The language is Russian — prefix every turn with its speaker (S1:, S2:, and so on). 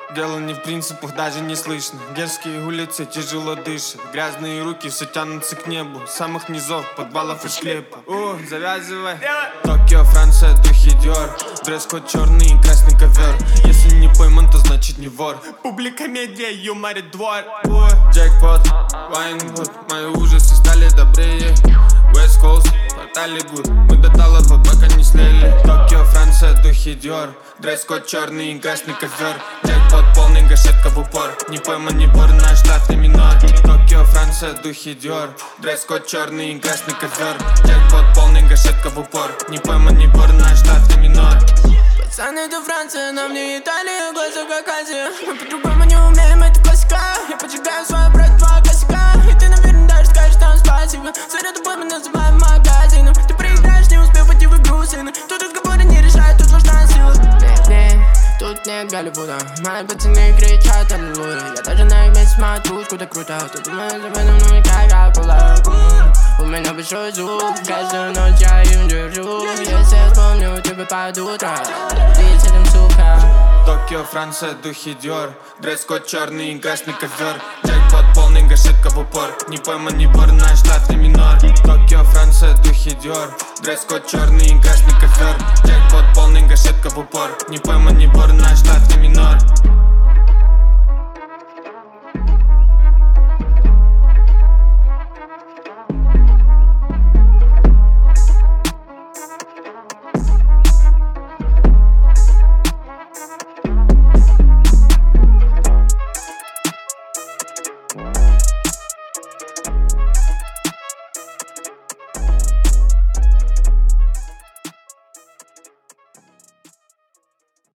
S1: Дело не в принципах, даже не слышно. Дерзкие улицы тяжело дышат. Грязные руки все тянутся к небу. С самых низов, подвалов и склепа. Завязывай. Токио, Франция, духи Диор. Дресс-код черный и красный ковер. Если не пойман, то значит не вор. Публика медиа, юморит двор. Джекпот, Вайнвуд. Мои ужасы стали добрее. West Coast, Hollywood. Мы до талого пока не слили. Токио, Франция, духи Диор. Дресс-код черный и красный ковер. Джекпот полный, гашетка в упор. Не пойман, не вор, наш штат и минор. Токио, Франция, духи Диор. Дресс-код черный и красный ковер. Джекпот полный, гашетка в упор. Не пойман, не вор, наш штат и минор.
S2: Пацаны, это Франция, нам не Италия, глаза как Азия. Мы по-другому не умеем, это классика. Я поджигаю свой брат, два косяка. И ты, наверное, даже скажешь там спасибо. За тобой мы называем магазином. Ты проиграешь, не успел пойти в игру, сына. Тут разговоры не решают, тут важна сила. Тут нет Голливуда. Мои пацаны кричат аллилуйя. Я даже на их месте смотрю, куда круто. Ты думаешь об этом, ну не как кулак. У меня большой звук, каждую ночь я им держу. Если я вспомню тебя под утро, ты с этим сука.
S1: Токио, Франция, духи Диор. Дресс-код черный и красный ковер. Джекпот полный, гашетка в упор. Не пойман, не вор, наш штат и минор. Токио, Франция, духи Диор. Дресс-код черный и красный ковер. Джекпот полный, гашетка в упор. Не пойман, не вор, наш штат и минор.